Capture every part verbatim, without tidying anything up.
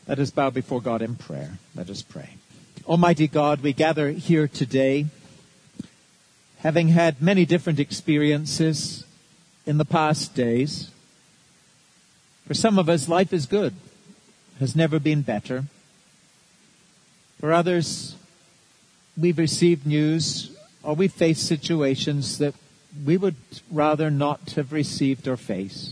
Let us bow before God in prayer. Let us pray. Almighty God, we gather here today, having had many different experiences in the past days. For some of us, life is good, has never been better. For others, we've received news or we face situations that we would rather not have received or faced.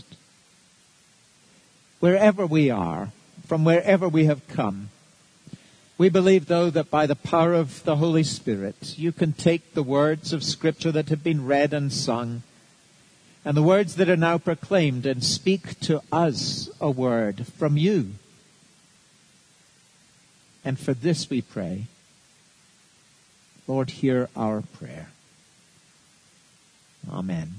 Wherever we are, from wherever we have come, we believe, though, that by the power of the Holy Spirit, you can take the words of Scripture that have been read and sung, and the words that are now proclaimed, and speak to us a word from you. And for this we pray. Lord, hear our prayer. Amen.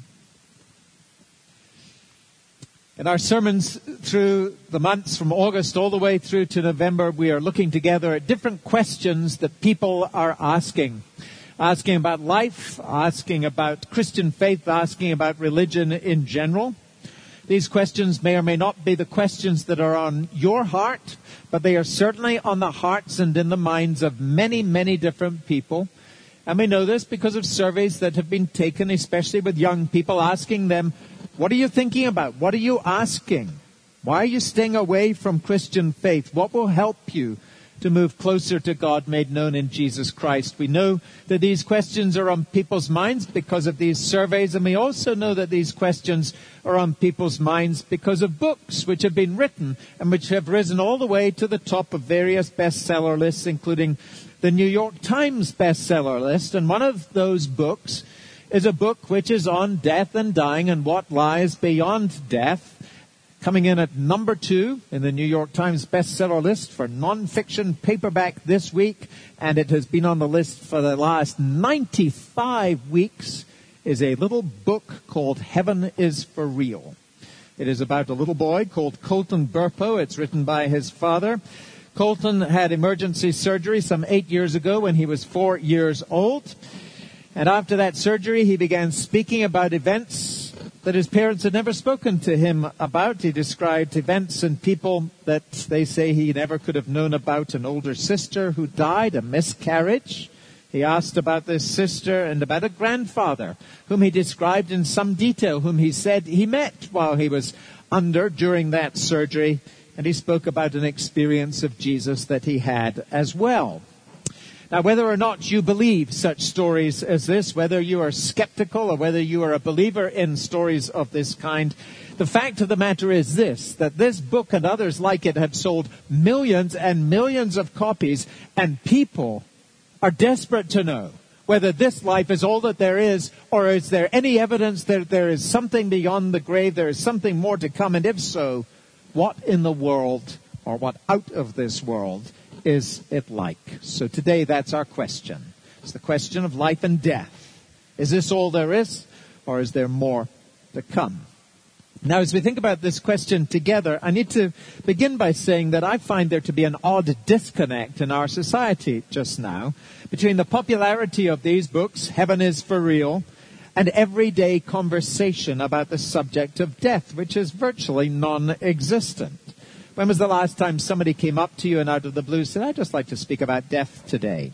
In our sermons through the months from August all the way through to November, we are looking together at different questions that people are asking. Asking about life, asking about Christian faith, asking about religion in general. These questions may or may not be the questions that are on your heart, but they are certainly on the hearts and in the minds of many, many different people. And we know this because of surveys that have been taken, especially with young people, asking them, what are you thinking about? What are you asking? Why are you staying away from Christian faith? What will help you to move closer to God made known in Jesus Christ? We know that these questions are on people's minds because of these surveys, and we also know that these questions are on people's minds because of books which have been written and which have risen all the way to the top of various bestseller lists, including the New York Times bestseller list. And one of those books is a book which is on death and dying and what lies beyond death, coming in at number two in the New York Times bestseller list for nonfiction paperback this week, and it has been on the list for the last ninety-five weeks, is a little book called Heaven is for Real. It is about a little boy called Colton Burpo. It's written by his father. Colton had emergency surgery some eight years ago when he was four years old. And after that surgery, he began speaking about events that his parents had never spoken to him about. He described events and people that they say he never could have known about. An older sister who died, a miscarriage. He asked about this sister and about a grandfather whom he described in some detail, whom he said he met while he was under during that surgery. And he spoke about an experience of Jesus that he had as well. Now, whether or not you believe such stories as this, whether you are skeptical or whether you are a believer in stories of this kind, the fact of the matter is this, that this book and others like it have sold millions and millions of copies, and people are desperate to know whether this life is all that there is, or is there any evidence that there is something beyond the grave, there is something more to come, and if so, what in the world, or what out of this world, is it like? So today, that's our question. It's the question of life and death. Is this all there is, or is there more to come? Now, as we think about this question together, I need to begin by saying that I find there to be an odd disconnect in our society just now between the popularity of these books, Heaven is for Real, and everyday conversation about the subject of death, which is virtually non-existent. When was the last time somebody came up to you and out of the blue said, I'd just like to speak about death today?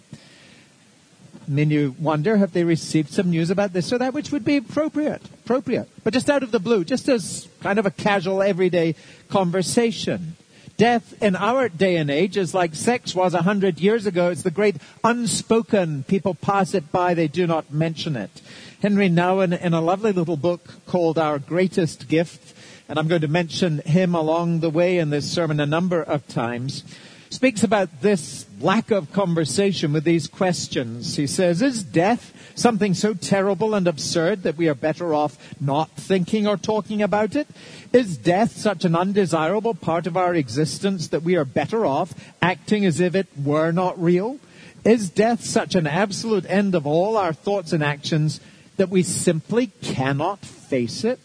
And then you wonder, have they received some news about this or that, which would be appropriate, appropriate. But just out of the blue, just as kind of a casual, everyday conversation. Death in our day and age is like sex was a hundred years ago. It's the great unspoken. People pass it by, they do not mention it. Henry Nouwen, in a lovely little book called Our Greatest Gift, and I'm going to mention him along the way in this sermon a number of times, speaks about this lack of conversation with these questions. He says, is death something so terrible and absurd that we are better off not thinking or talking about it? Is death such an undesirable part of our existence that we are better off acting as if it were not real? Is death such an absolute end of all our thoughts and actions that we simply cannot face it?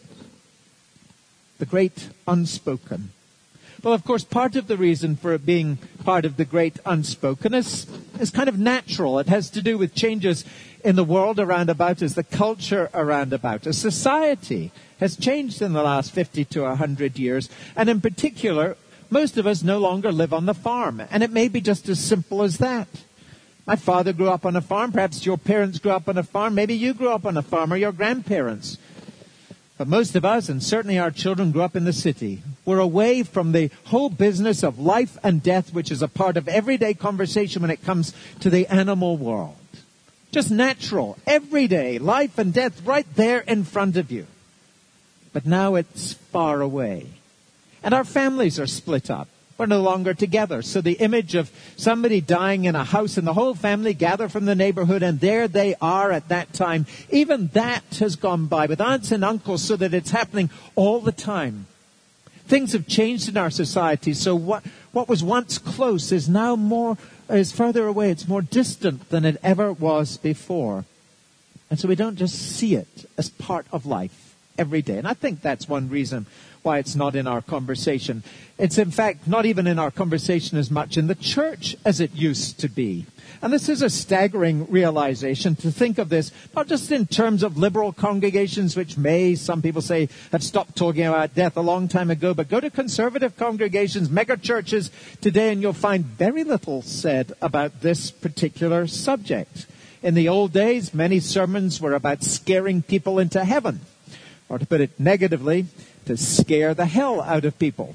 The great unspoken. Well, of course, part of the reason for it being part of the great unspoken is, is kind of natural. It has to do with changes in the world around about us, the culture around about us. Society has changed in the last fifty to one hundred years. And in particular, most of us no longer live on the farm. And it may be just as simple as that. My father grew up on a farm. Perhaps your parents grew up on a farm. Maybe you grew up on a farm, or your grandparents. But most of us, and certainly our children, grew up in the city. We're away from the whole business of life and death, which is a part of everyday conversation when it comes to the animal world. Just natural, everyday life and death right there in front of you. But now it's far away. And our families are split up. We're no longer together. So the image of somebody dying in a house and the whole family gather from the neighborhood, and there they are at that time, even that has gone by with aunts and uncles, so that it's happening all the time. Things have changed in our society. So what, what was once close is now more, is further away. It's more distant than it ever was before. And so we don't just see it as part of life every day. And I think that's one reason why it's not in our conversation. It's in fact not even in our conversation as much in the church as it used to be. And this is a staggering realization to think of this, not just in terms of liberal congregations, which may, some people say, have stopped talking about death a long time ago, but go to conservative congregations, mega churches today, and you'll find very little said about this particular subject. In the old days, many sermons were about scaring people into heaven, or to put it negatively, to scare the hell out of people.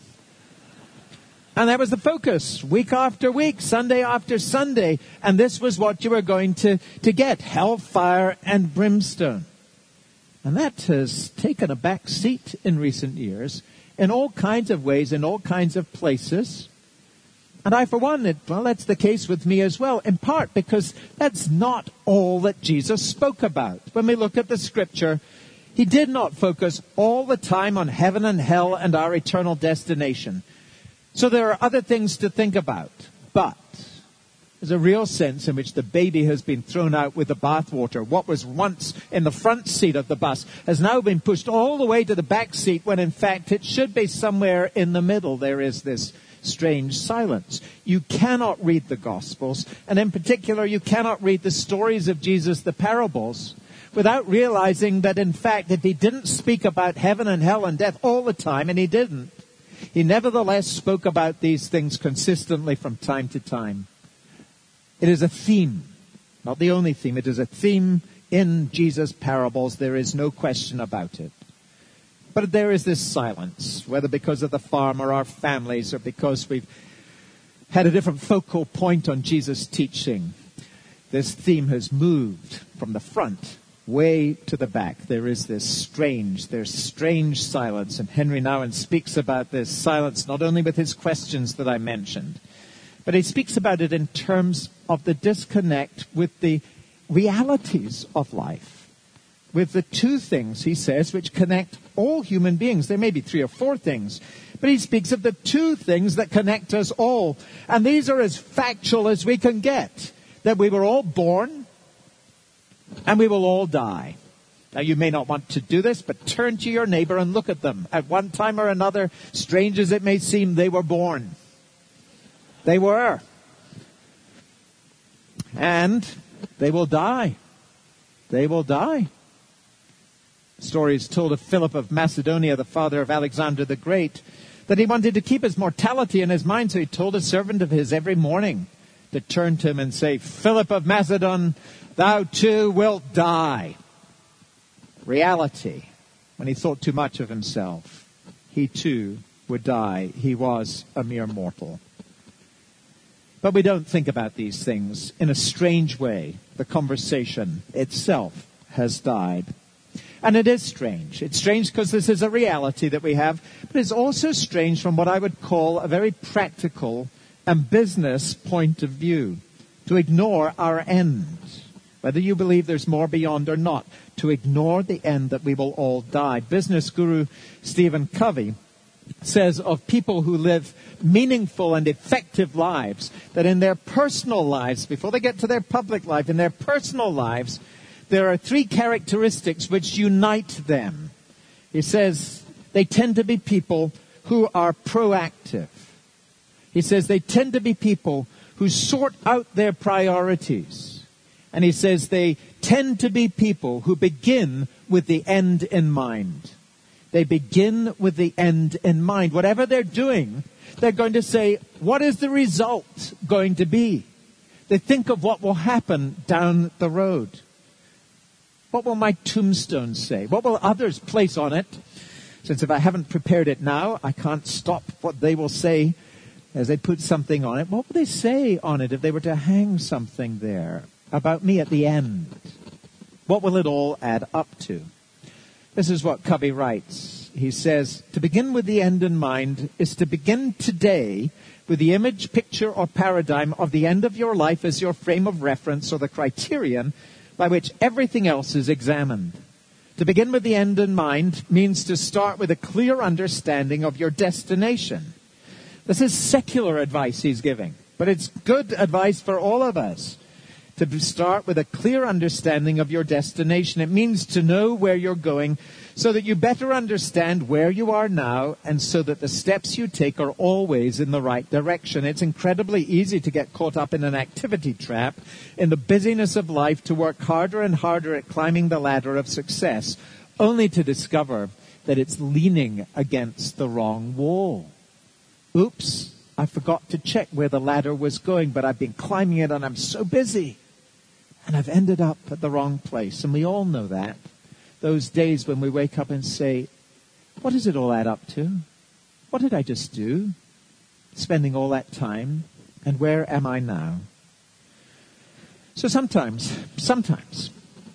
And that was the focus, week after week, Sunday after Sunday. And this was what you were going to, to get, hellfire and brimstone. And that has taken a back seat in recent years in all kinds of ways, in all kinds of places. And I, for one, it, well, that's the case with me as well, in part because that's not all that Jesus spoke about. When we look at the scripture, he did not focus all the time on heaven and hell and our eternal destination. So there are other things to think about. But there's a real sense in which the baby has been thrown out with the bathwater. What was once in the front seat of the bus has now been pushed all the way to the back seat, when in fact it should be somewhere in the middle. There is this strange silence. You cannot read the Gospels, and in particular you cannot read the stories of Jesus, the parables, without realizing that, in fact, if he didn't speak about heaven and hell and death all the time, and he didn't, he nevertheless spoke about these things consistently from time to time. It is a theme, not the only theme. It is a theme in Jesus' parables. There is no question about it. But there is this silence, whether because of the farm or our families, or because we've had a different focal point on Jesus' teaching. This theme has moved from the front way to the back. There is this strange, there's strange silence. And Henry Nouwen speaks about this silence not only with his questions that I mentioned, but he speaks about it in terms of the disconnect with the realities of life. With the two things, he says, which connect all human beings. There may be three or four things, but he speaks of the two things that connect us all. And these are as factual as we can get. That we were all born, and we will all die. Now, you may not want to do this, but turn to your neighbor and look at them. At one time or another, strange as it may seem, they were born. They were. And they will die. They will die. The story is told of Philip of Macedonia, the father of Alexander the Great, that he wanted to keep his mortality in his mind, so he told a servant of his every morning to turn to him and say, "Philip of Macedon, thou too wilt die." Reality. When he thought too much of himself, he too would die. He was a mere mortal. But we don't think about these things. In a strange way, the conversation itself has died. And it is strange. It's strange because this is a reality that we have, but it's also strange from what I would call a very practical and business point of view. To ignore our end, whether you believe there's more beyond or not, to ignore the end that we will all die. Business guru Stephen Covey says of people who live meaningful and effective lives, that in their personal lives, before they get to their public life, in their personal lives, there are three characteristics which unite them. He says they tend to be people who are proactive. He says they tend to be people who sort out their priorities. And he says they tend to be people who begin with the end in mind. They begin with the end in mind. Whatever they're doing, They're going to say, what is the result going to be? They think of what will happen down the road. What will my tombstone say? What will others place on it? Since if I haven't prepared it now, I can't stop what they will say as they put something on it. What will they say on it if they were to hang something there about me at the end? What will it all add up to? This is what Covey writes. He says, to begin with the end in mind is to begin today with the image, picture, or paradigm of the end of your life as your frame of reference or the criterion by which everything else is examined. To begin with the end in mind means to start with a clear understanding of your destination. This is secular advice he's giving, but it's good advice for all of us. To start with a clear understanding of your destination. It means to know where you're going so that you better understand where you are now and so that the steps you take are always in the right direction. It's incredibly easy to get caught up in an activity trap in the busyness of life, to work harder and harder at climbing the ladder of success, only to discover that it's leaning against the wrong wall. Oops, I forgot to check where the ladder was going, but I've been climbing it and I'm so busy. And I've ended up at the wrong place. And we all know that. Those days when we wake up and say, what does it all add up to? What did I just do? Spending all that time. And where am I now? So sometimes, sometimes,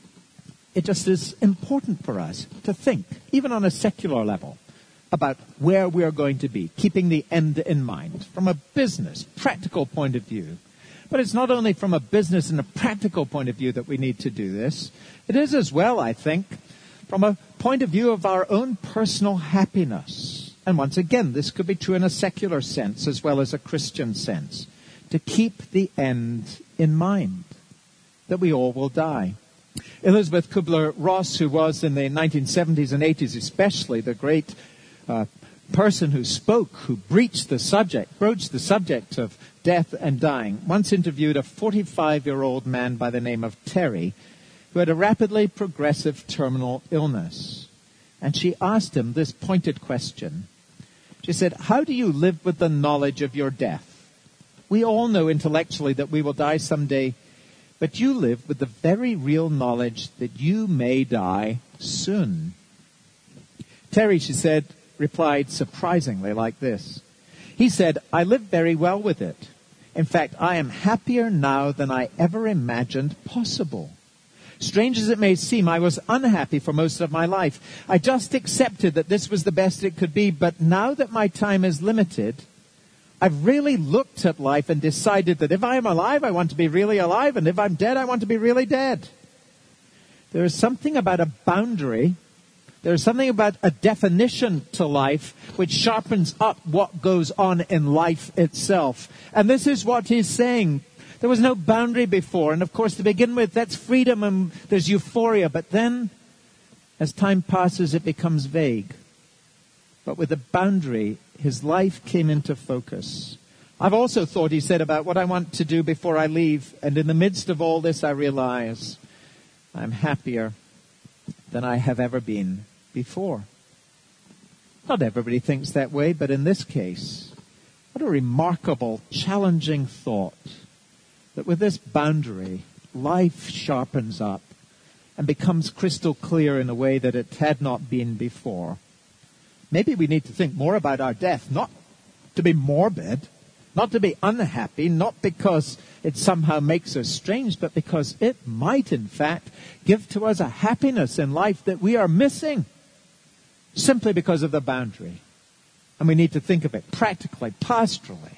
it just is important for us to think, even on a secular level, about where we are going to be, keeping the end in mind from a business, practical point of view. But it's not only from a business and a practical point of view that we need to do this. It is as well, I think, from a point of view of our own personal happiness. And once again, this could be true in a secular sense as well as a Christian sense. To keep the end in mind, that we all will die. Elizabeth Kubler-Ross, who was in the nineteen seventies and eighties especially the great uh, person who spoke, who breached the subject, broached the subject of death and dying, once interviewed a forty-five-year-old man by the name of Terry who had a rapidly progressive terminal illness. And she asked him this pointed question. She said, how do you live with the knowledge of your death? We all know intellectually that we will die someday, but you live with the very real knowledge that you may die soon. Terry, she said, replied surprisingly like this. He said, I live very well with it. In fact, I am happier now than I ever imagined possible. Strange as it may seem, I was unhappy for most of my life. I just accepted that this was the best it could be, but now that my time is limited, I've really looked at life and decided that if I am alive, I want to be really alive, and if I'm dead, I want to be really dead. There is something about a boundary. There's something about a definition to life which sharpens up what goes on in life itself. And this is what he's saying. There was no boundary before. And of course, to begin with, that's freedom and there's euphoria. But then, as time passes, it becomes vague. But with a boundary, his life came into focus. I've also thought, he said, about what I want to do before I leave. And in the midst of all this, I realize I'm happier than I have ever been before. Not everybody thinks that way, but in this case, what a remarkable, challenging thought that with this boundary, life sharpens up and becomes crystal clear in a way that it had not been before. Maybe we need to think more about our death, not to be morbid, not to be unhappy, not because it somehow makes us strange, but because it might, in fact, give to us a happiness in life that we are missing simply because of the boundary. And we need to think of it practically, pastorally,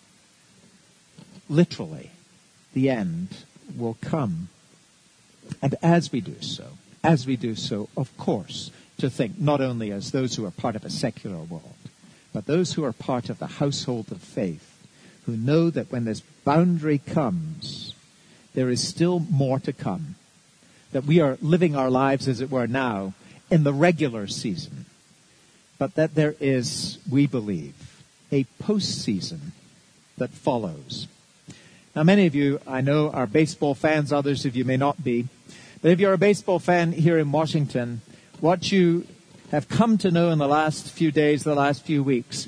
literally. The end will come. And as we do so, as we do so, of course, to think not only as those who are part of a secular world, but those who are part of the household of faith, who know that when this boundary comes, there is still more to come. That we are living our lives, as it were, now in the regular season. But that there is, we believe, a post-season that follows. Now, many of you, I know, are baseball fans. Others of you may not be. But if you're a baseball fan here in Washington, what you have come to know in the last few days, the last few weeks,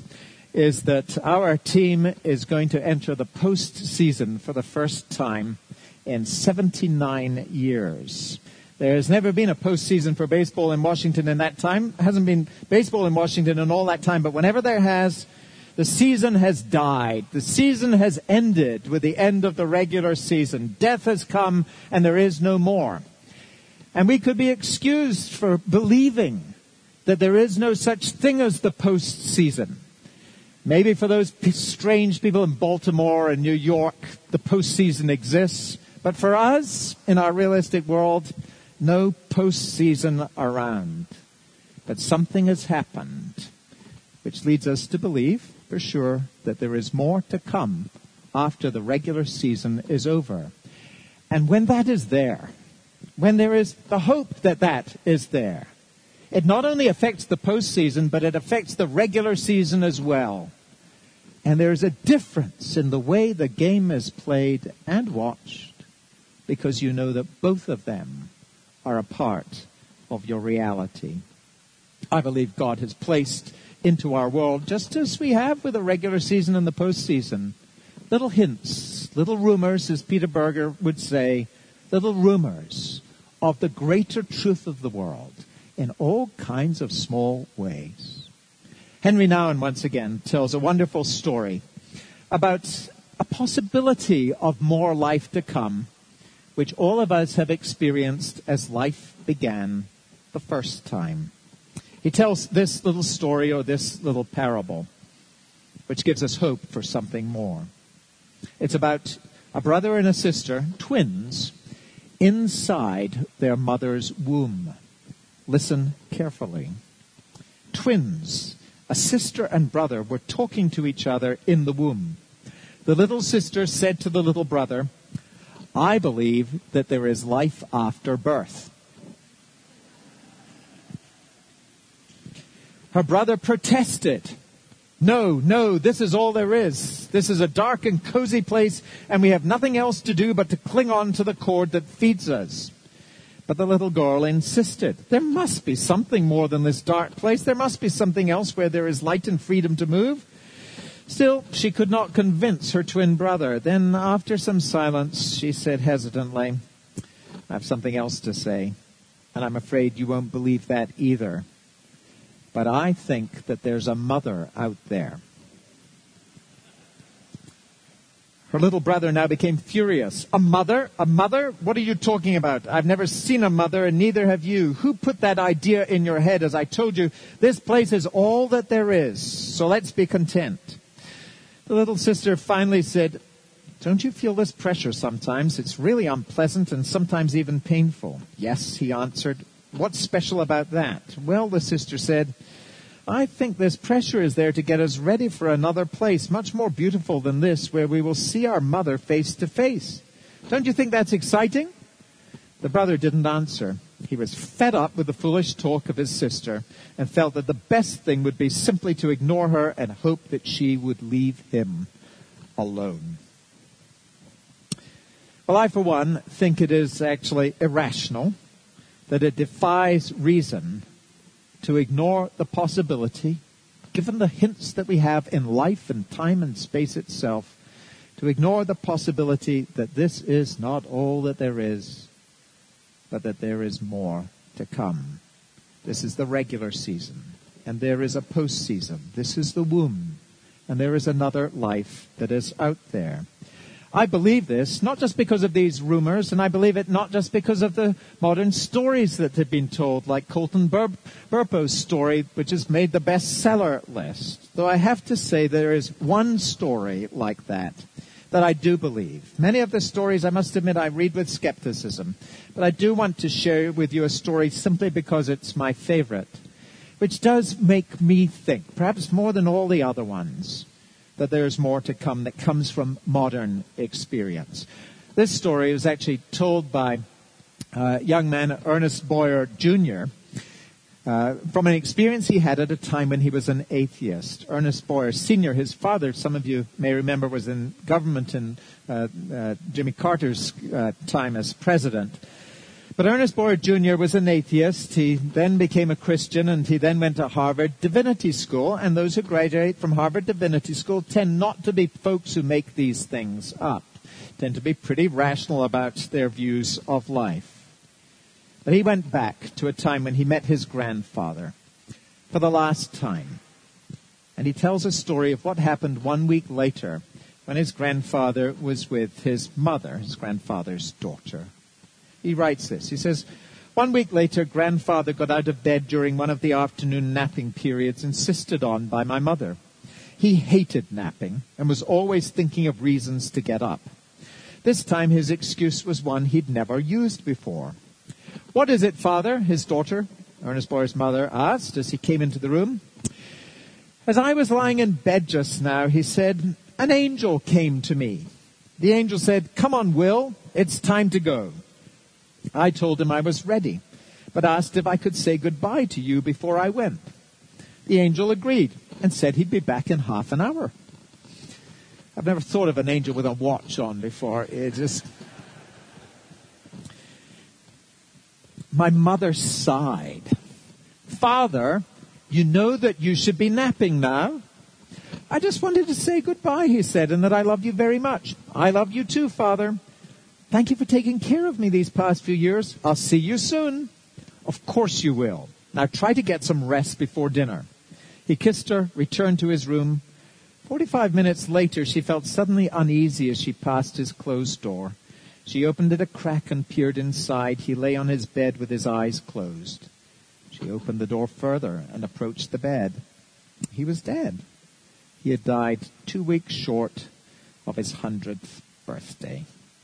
is that our team is going to enter the postseason for the first time in seventy-nine years. There has never been a postseason for baseball in Washington in that time. It hasn't been baseball in Washington in all that time, but whenever there has, the season has died. The season has ended with the end of the regular season. Death has come and there is no more. And we could be excused for believing that there is no such thing as the postseason. Maybe for those p- strange people in Baltimore and New York, the postseason exists. But for us, in our realistic world, no postseason around. But something has happened, which leads us to believe, for sure, that there is more to come after the regular season is over. And when that is there, when there is the hope that that is there, it not only affects the postseason, but it affects the regular season as well. And there is a difference in the way the game is played and watched, because you know that both of them are a part of your reality. I believe God has placed into our world, just as we have with the regular season and the postseason, little hints, little rumors, as Peter Berger would say, little rumors of the greater truth of the world in all kinds of small ways. Henry Nouwen once again tells a wonderful story about a possibility of more life to come, which all of us have experienced as life began the first time. He tells this little story or this little parable, which gives us hope for something more. It's about a brother and a sister, twins, inside their mother's womb. Listen carefully. Twins, a sister and brother, were talking to each other in the womb. The little sister said to the little brother, "I believe that there is life after birth." Her brother protested. No, no, this is all there is. This is a dark and cozy place, and we have nothing else to do but to cling on to the cord that feeds us. But the little girl insisted. There must be something more than this dark place. There must be something else where there is light and freedom to move. Still, she could not convince her twin brother. Then, after some silence, she said hesitantly, "I have something else to say, and I'm afraid you won't believe that either. But I think that there's a mother out there." Her little brother now became furious. "A mother? A mother? What are you talking about? I've never seen a mother, and neither have you. Who put that idea in your head? As I told you, this place is all that there is, so let's be content." The little sister finally said, "Don't you feel this pressure sometimes? It's really unpleasant and sometimes even painful." "Yes," he answered. "What's special about that?" "Well," the sister said, "I think this pressure is there to get us ready for another place, much more beautiful than this, where we will see our mother face to face. Don't you think that's exciting?" The brother didn't answer. He was fed up with the foolish talk of his sister and felt that the best thing would be simply to ignore her and hope that she would leave him alone. Well, I, for one, think it is actually irrational, that it defies reason to ignore the possibility, given the hints that we have in life and time and space itself, to ignore the possibility that this is not all that there is, but that there is more to come. This is the regular season, and there is a postseason. This is the womb, and there is another life that is out there. I believe this, not just because of these rumors, and I believe it not just because of the modern stories that have been told, like Colton Bur- Burpo's story, which has made the bestseller list. Though I have to say there is one story like that that I do believe. Many of the stories, I must admit, I read with skepticism. But I do want to share with you a story simply because it's my favorite, which does make me think, perhaps more than all the other ones, that there's more to come that comes from modern experience. This story was actually told by a young man, Ernest Boyer Junior, uh, from an experience he had at a time when he was an atheist. Ernest Boyer Senior, his father, some of you may remember, was in government in uh, uh, Jimmy Carter's uh, time as president. But Ernest Boyer Junior was an atheist. He then became a Christian, and he then went to Harvard Divinity School. And those who graduate from Harvard Divinity School tend not to be folks who make these things up, tend to be pretty rational about their views of life. But he went back to a time when he met his grandfather for the last time. And he tells a story of what happened one week later when his grandfather was with his mother, his grandfather's daughter. He writes this. He says, one week later, grandfather got out of bed during one of the afternoon napping periods insisted on by my mother. He hated napping and was always thinking of reasons to get up. This time his excuse was one he'd never used before. What is it, Father? His daughter, Ernest Boyer's mother, asked as he came into the room. As I was lying in bed just now, he said, an angel came to me. The angel said, come on, Will, it's time to go. I told him I was ready, but asked if I could say goodbye to you before I went. The angel agreed and said he'd be back in half an hour. I've never thought of an angel with a watch on before. It just... My mother sighed. Father, you know that you should be napping now. I just wanted to say goodbye, he said, and that I love you very much. I love you too, Father. Thank you for taking care of me these past few years. I'll see you soon. Of course you will. Now try to get some rest before dinner. He kissed her, returned to his room. Forty-five minutes later, she felt suddenly uneasy as she passed his closed door. She opened it a crack and peered inside. He lay on his bed with his eyes closed. She opened the door further and approached the bed. He was dead. He had died two weeks short of his hundredth birthday.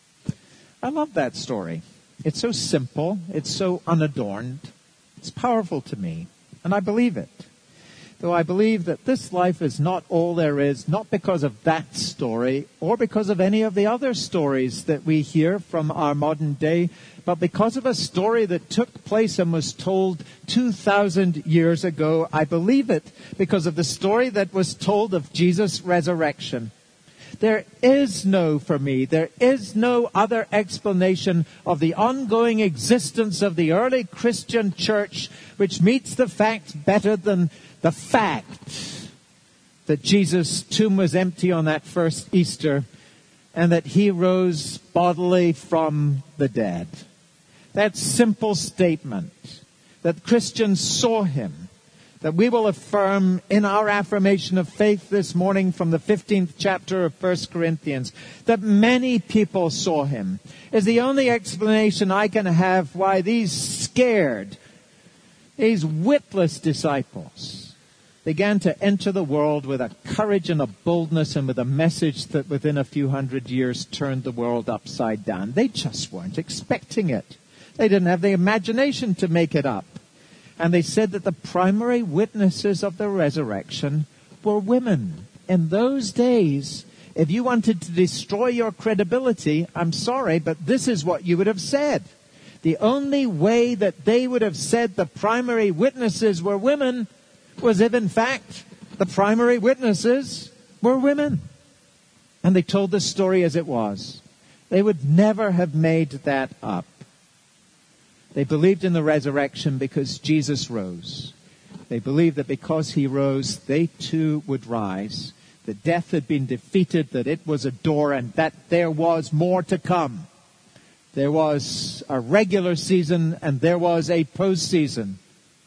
I love that story. It's so simple. It's so unadorned. It's powerful to me, and I believe it. Though I believe that this life is not all there is, not because of that story or because of any of the other stories that we hear from our modern day, but because of a story that took place and was told two thousand years ago. I believe it because of the story that was told of Jesus' resurrection. There is no, for me, there is no other explanation of the ongoing existence of the early Christian church which meets the facts better than the fact that Jesus' tomb was empty on that first Easter and that he rose bodily from the dead. That simple statement that Christians saw him, that we will affirm in our affirmation of faith this morning from the fifteenth chapter of First Corinthians, that many people saw him, is the only explanation I can have why these scared, these witless disciples began to enter the world with a courage and a boldness and with a message that within a few hundred years turned the world upside down. They just weren't expecting it. They didn't have the imagination to make it up. And they said that the primary witnesses of the resurrection were women. In those days, if you wanted to destroy your credibility, I'm sorry, but this is what you would have said. The only way that they would have said the primary witnesses were women was if, in fact, the primary witnesses were women. And they told the story as it was. They would never have made that up. They believed in the resurrection because Jesus rose. They believed that because he rose, they too would rise. That death had been defeated, that it was a door, and that there was more to come. There was a regular season, and there was a postseason.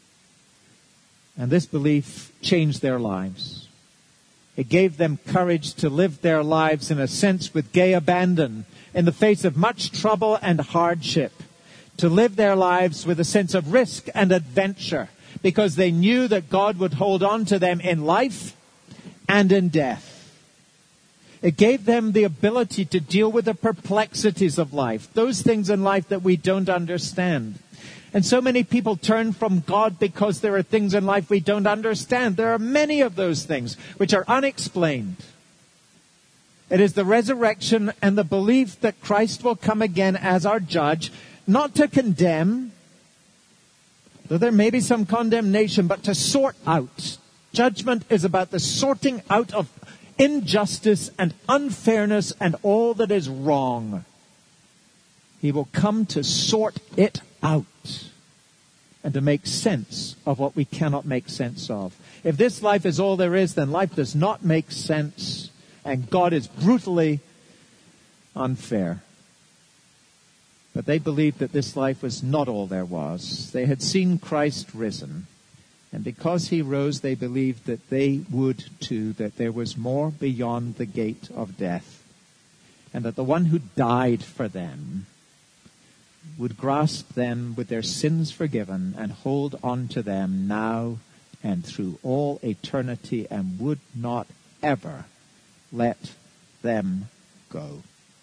And this belief changed their lives. It gave them courage to live their lives, in a sense, with gay abandon, in the face of much trouble and hardship. To live their lives with a sense of risk and adventure, because they knew that God would hold on to them in life and in death. It gave them the ability to deal with the perplexities of life, those things in life that we don't understand. And so many people turn from God because there are things in life we don't understand. There are many of those things which are unexplained. It is the resurrection and the belief that Christ will come again as our judge, not to condemn, though there may be some condemnation, but to sort out. Judgment is about the sorting out of injustice and unfairness and all that is wrong. He will come to sort it out and to make sense of what we cannot make sense of. If this life is all there is, then life does not make sense, and God is brutally unfair. But they believed that this life was not all there was. They had seen Christ risen, and because he rose, they believed that they would too, that there was more beyond the gate of death, and that the one who died for them would grasp them with their sins forgiven and hold on to them now and through all eternity, and would not ever let them go.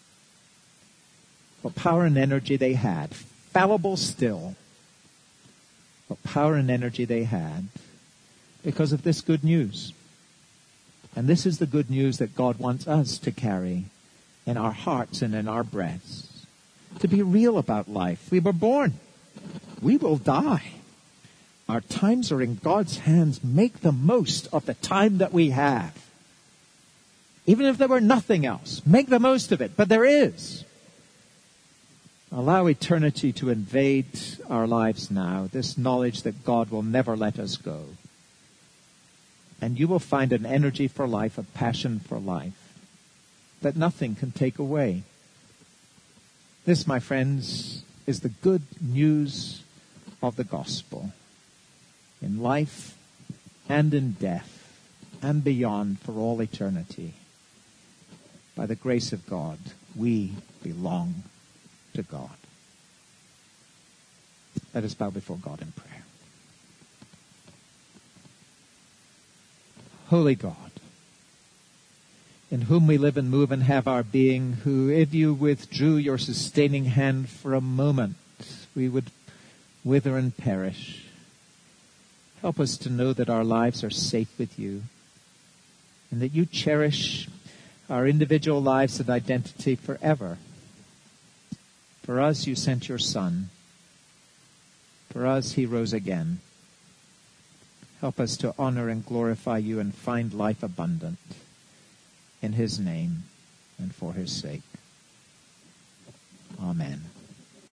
What power and energy they had, fallible still. What power and energy they had because of this good news. And this is the good news that God wants us to carry in our hearts and in our breaths. To be real about life. We were born. We will die. Our times are in God's hands. Make the most of the time that we have. Even if there were nothing else, make the most of it. But there is. Allow eternity to invade our lives now. This knowledge that God will never let us go. And you will find an energy for life, a passion for life, that nothing can take away. This, my friends, is the good news of the gospel. In life and in death and beyond for all eternity. By the grace of God, we belong to God. Let us bow before God in prayer. Holy God, in whom we live and move and have our being, who, if you withdrew your sustaining hand for a moment, we would wither and perish. Help us to know that our lives are safe with you, and that you cherish our individual lives and identity forever. For us, you sent your Son. For us, he rose again. Help us to honor and glorify you and find life abundant. In his name and for his sake. Amen.